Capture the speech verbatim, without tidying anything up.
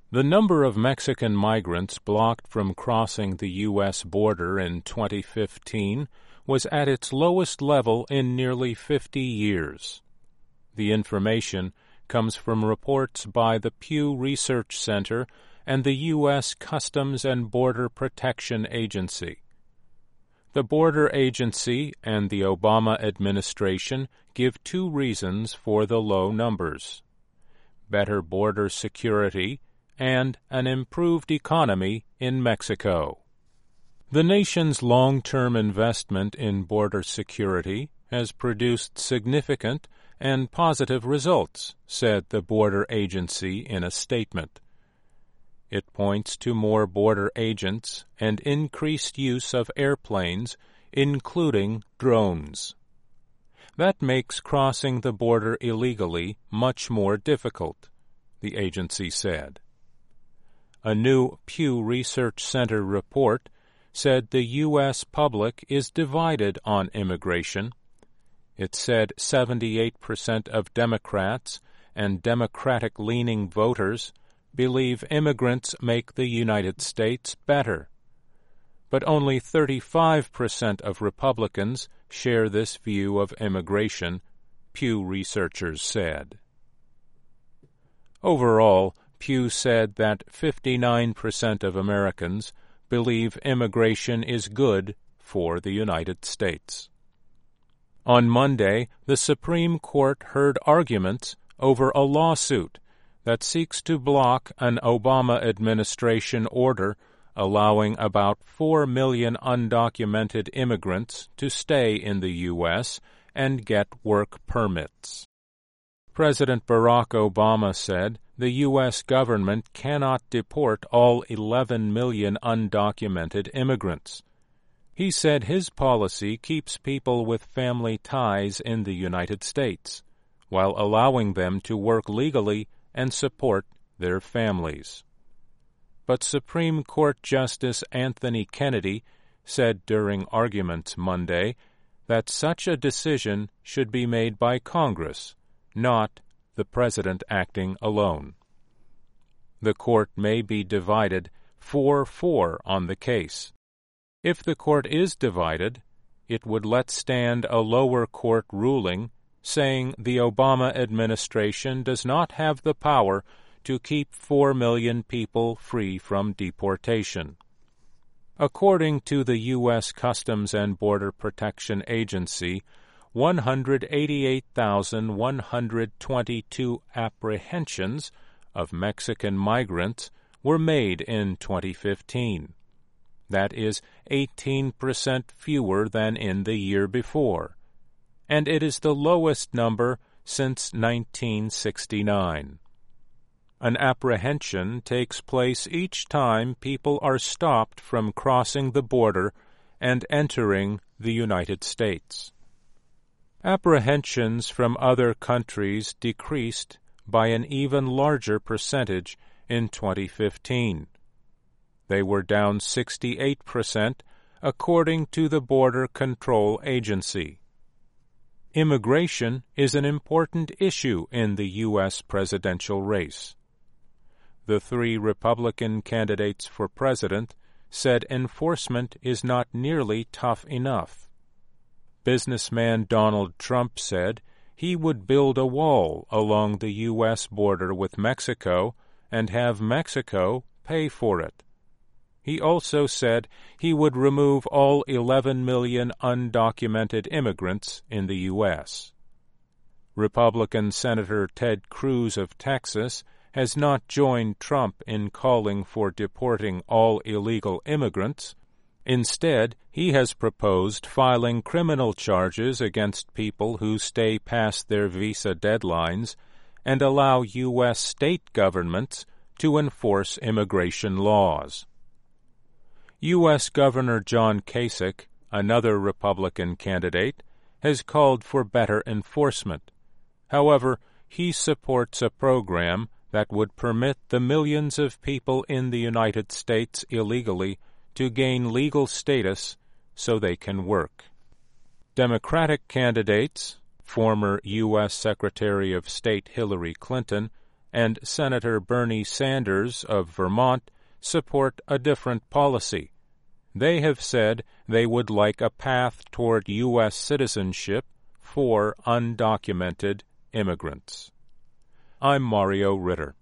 The number of Mexican migrants blocked from crossing the U S border in twenty fifteen was at its lowest level in nearly fifty years. The information comes from reports by the Pew Research Center and the U S Customs and Border Protection Agency. The Border Agency and the Obama administration give two reasons for the low numbers: better border security and an improved economy in Mexico. The nation's long-term investment in border security has produced significant and positive results, said the Border Agency in a statement. It points to more border agents and increased use of airplanes, including drones. That makes crossing the border illegally much more difficult, the agency said. A new Pew Research Center report said the U S public is divided on immigration. It said seventy-eight percent of Democrats and Democratic-leaning voters believe immigrants make the United States better. But only thirty-five percent of Republicans share this view of immigration, Pew researchers said. Overall, Pew said that fifty-nine percent of Americans believe immigration is good for the United States. On Monday, the Supreme Court heard arguments over a lawsuit that seeks to block an Obama administration order allowing about four million undocumented immigrants to stay in the U S and get work permits. President Barack Obama said the U S government cannot deport all eleven million undocumented immigrants. He said his policy keeps people with family ties in the United States, while allowing them to work legally and support their families. But Supreme Court Justice Anthony Kennedy said during arguments Monday that such a decision should be made by Congress, not the President acting alone. The court may be divided four four on the case. If the court is divided, it would let stand a lower court ruling saying the Obama administration does not have the power to keep four million people free from deportation. According to the U S Customs and Border Protection Agency, one hundred eighty-eight thousand one hundred twenty-two apprehensions of Mexican migrants were made in twenty fifteen. That is eighteen percent fewer than in the year before, and it is the lowest number since nineteen sixty-nine. An apprehension takes place each time people are stopped from crossing the border and entering the United States. Apprehensions from other countries decreased by an even larger percentage in twenty fifteen. They were down sixty-eight percent, according to the Border Control Agency. Immigration is an important issue in the U S presidential race. The three Republican candidates for president said enforcement is not nearly tough enough. Businessman Donald Trump said he would build a wall along the U S border with Mexico and have Mexico pay for it. He also said he would remove all eleven million undocumented immigrants in the U S. Republican Senator Ted Cruz of Texas has not joined Trump in calling for deporting all illegal immigrants. Instead, he has proposed filing criminal charges against people who stay past their visa deadlines and allow U S state governments to enforce immigration laws. U S Governor John Kasich, another Republican candidate, has called for better enforcement. However, he supports a program that would permit the millions of people in the United States illegally to gain legal status so they can work. Democratic candidates, former U S Secretary of State Hillary Clinton and Senator Bernie Sanders of Vermont support a different policy. They have said they would like a path toward U S citizenship for undocumented immigrants. I'm Mario Ritter.